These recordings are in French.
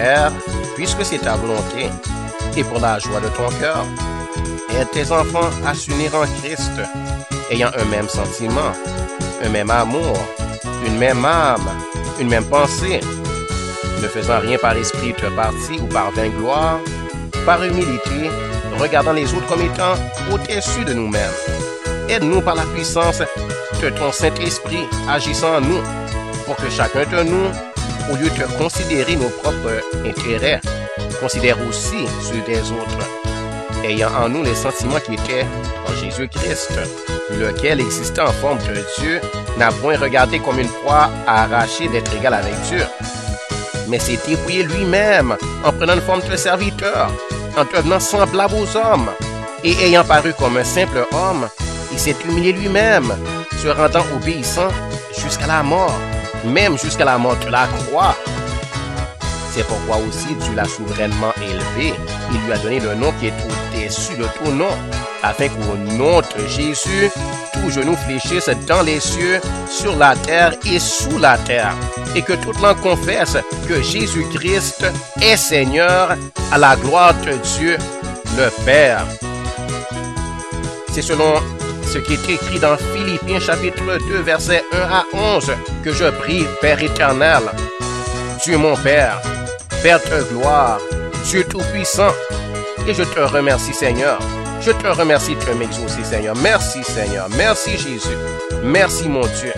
Père, puisque c'est ta volonté, et pour la joie de ton cœur, aide tes enfants à s'unir en Christ, ayant un même sentiment, un même amour, une même âme, une même pensée, ne faisant rien par esprit de parti ou par vaine gloire, par humilité, regardant les autres comme étant au-dessus de nous-mêmes. Aide-nous par la puissance de ton Saint-Esprit agissant en nous, pour que chacun de nous, au lieu de considérer nos propres intérêts, considère aussi ceux des autres, ayant en nous les sentiments qui étaient en Jésus-Christ, lequel, existant en forme de Dieu, n'a point regardé comme une proie à arracher d'être égal avec Dieu, mais s'est dépouillé lui-même en prenant une forme de serviteur, en devenant semblable aux hommes, et ayant paru comme un simple homme, il s'est humilié lui-même, se rendant obéissant jusqu'à la mort, même jusqu'à la mort de la croix. C'est pourquoi aussi Dieu l'a souverainement élevé. Il lui a donné le nom qui est au-dessus de tout nom, afin qu'au nom de Jésus, tout genou fléchisse dans les cieux, sur la terre et sous la terre, et que toute langue confesse que Jésus-Christ est Seigneur, à la gloire de Dieu le Père. C'est selon ce qui est écrit dans Philippiens chapitre 2, versets 1 à 11, que je prie, Père éternel, Dieu mon Père, Père de gloire, Dieu tout-puissant, et je te remercie, Seigneur. Je te remercie de m'exaucer, Seigneur. Merci, Seigneur. Merci, Jésus. Merci, mon Dieu.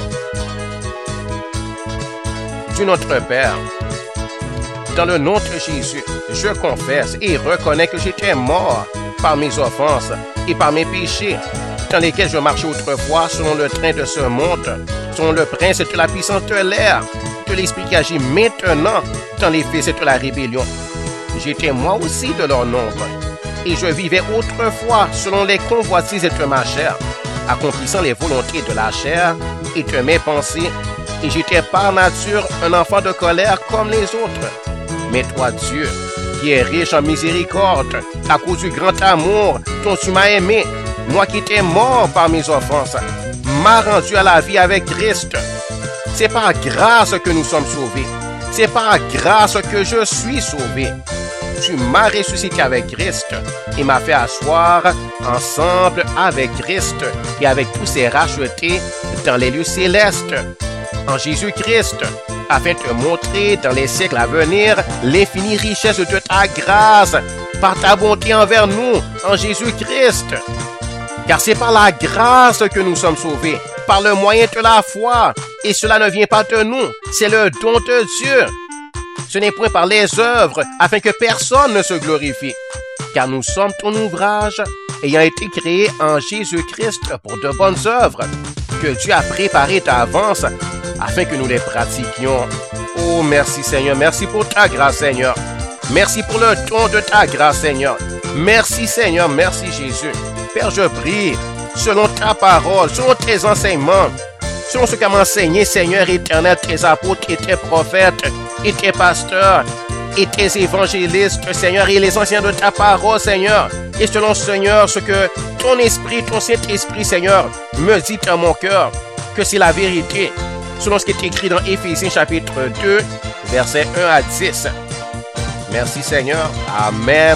Dieu notre Père, dans le nom de Jésus, je confesse et reconnais que j'étais mort par mes offenses et par mes péchés, dans lesquels je marchais autrefois selon le train de ce monde, selon le prince de la puissance de l'air, de l'esprit qui agit maintenant dans les fils de la rébellion. J'étais moi aussi de leur nombre, et je vivais autrefois selon les convoitises de ma chair, accomplissant les volontés de la chair et de mes pensées, et j'étais par nature un enfant de colère comme les autres. Mais toi, Dieu, qui es riche en miséricorde, à cause du grand amour dont tu m'as aimé, moi qui étais mort par mes offenses, m'as rendu à la vie avec Christ. C'est par grâce que nous sommes sauvés. C'est par grâce que je suis sauvé. Tu m'as ressuscité avec Christ et m'as fait asseoir ensemble avec Christ et avec tous ses rachetés dans les lieux célestes, en Jésus-Christ, afin de montrer dans les siècles à venir l'infinie richesse de ta grâce par ta bonté envers nous, en Jésus-Christ. Car c'est par la grâce que nous sommes sauvés, par le moyen de la foi, et cela ne vient pas de nous, c'est le don de Dieu. Ce n'est point par les œuvres, afin que personne ne se glorifie, car nous sommes ton ouvrage, ayant été créés en Jésus-Christ pour de bonnes œuvres, que Dieu a préparées d'avance, afin que nous les pratiquions. Oh, merci Seigneur, merci pour ta grâce Seigneur. Merci pour le don de ta grâce Seigneur. Merci Seigneur, merci Jésus. Père, je prie, selon ta parole, selon tes enseignements, selon ce qu'a enseigné, Seigneur éternel, tes apôtres et tes prophètes, et tes pasteurs, et tes évangélistes, Seigneur, et les anciens de ta parole, Seigneur, et selon, Seigneur, ce que ton esprit, ton Saint-Esprit, Seigneur, me dit dans mon cœur, que c'est la vérité, selon ce qui est écrit dans Éphésiens chapitre 2, versets 1 à 10. Merci, Seigneur. Amen.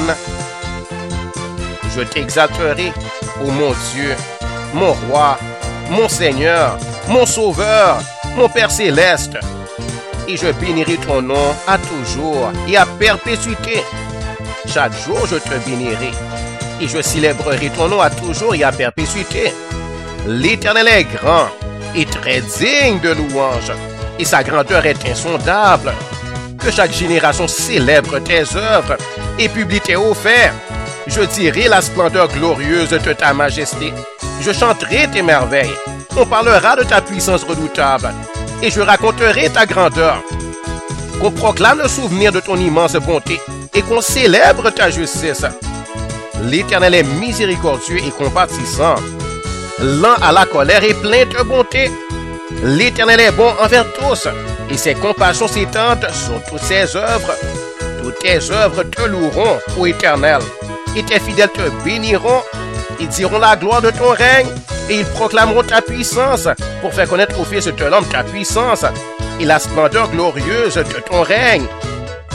Je t'exalterai, ô mon Dieu, mon roi, mon Seigneur, mon Sauveur, mon Père céleste. Et je bénirai ton nom à toujours et à perpétuité. Chaque jour, je te bénirai. Et je célébrerai ton nom à toujours et à perpétuité. L'Éternel est grand et très digne de louange, et sa grandeur est insondable. Que chaque génération célèbre tes œuvres et publie tes hauts faits. Je dirai la splendeur glorieuse de ta majesté. Je chanterai tes merveilles. On parlera de ta puissance redoutable. Et je raconterai ta grandeur. Qu'on proclame le souvenir de ton immense bonté et qu'on célèbre ta justice. L'Éternel est miséricordieux et compatissant, lent à la colère et plein de bonté. L'Éternel est bon envers tous, et ses compassions s'étendent sur toutes ses œuvres. Toutes tes œuvres te loueront, ô Éternel, et tes fidèles te béniront. Ils diront la gloire de ton règne, et ils proclameront ta puissance pour faire connaître aux fils de l'homme ta puissance et la splendeur glorieuse de ton règne.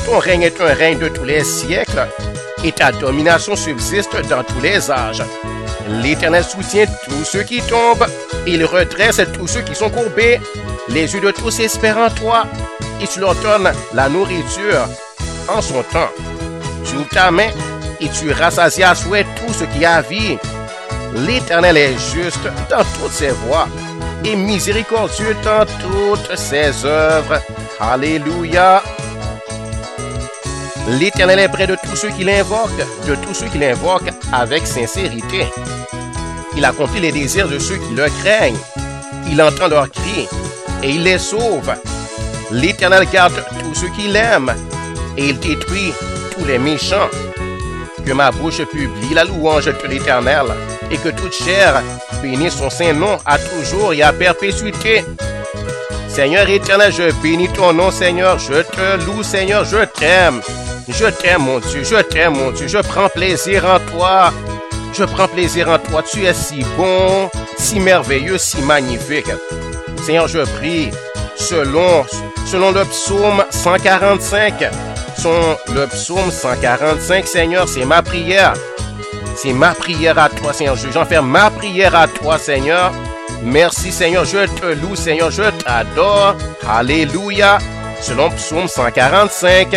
Ton règne est un règne de tous les siècles et ta domination subsiste dans tous les âges. L'Éternel soutient tous ceux qui tombent, il redresse tous ceux qui sont courbés. Les yeux de tous espèrent en toi et tu leur donnes la nourriture en son temps. Tu ouvres ta main et tu rassasies à souhait tout ce qui a vie. L'Éternel est juste dans toutes ses voies et miséricordieux dans toutes ses œuvres. Alléluia. L'Éternel est près de tous ceux qui l'invoquent, avec sincérité. Il accomplit les désirs de ceux qui le craignent. Il entend leurs cris et il les sauve. L'Éternel garde tous ceux qui l'aiment et il détruit tous les méchants. Que ma bouche publie la louange de l'Éternel et que toute chair bénisse son saint nom à toujours et à perpétuité. Seigneur éternel, je bénis ton nom, Seigneur. Je te loue, Seigneur. Je t'aime. Je t'aime, mon Dieu. Je t'aime, mon Dieu. Je prends plaisir en toi. Je prends plaisir en toi. Tu es si bon, si merveilleux, si magnifique. Seigneur, je prie selon le psaume 145. Le psaume 145, Seigneur, c'est ma prière. C'est ma prière à toi, Seigneur. J'en fais ma prière à toi, Seigneur. Merci, Seigneur. Je te loue, Seigneur. Je t'adore. Alléluia. Selon psaume 145.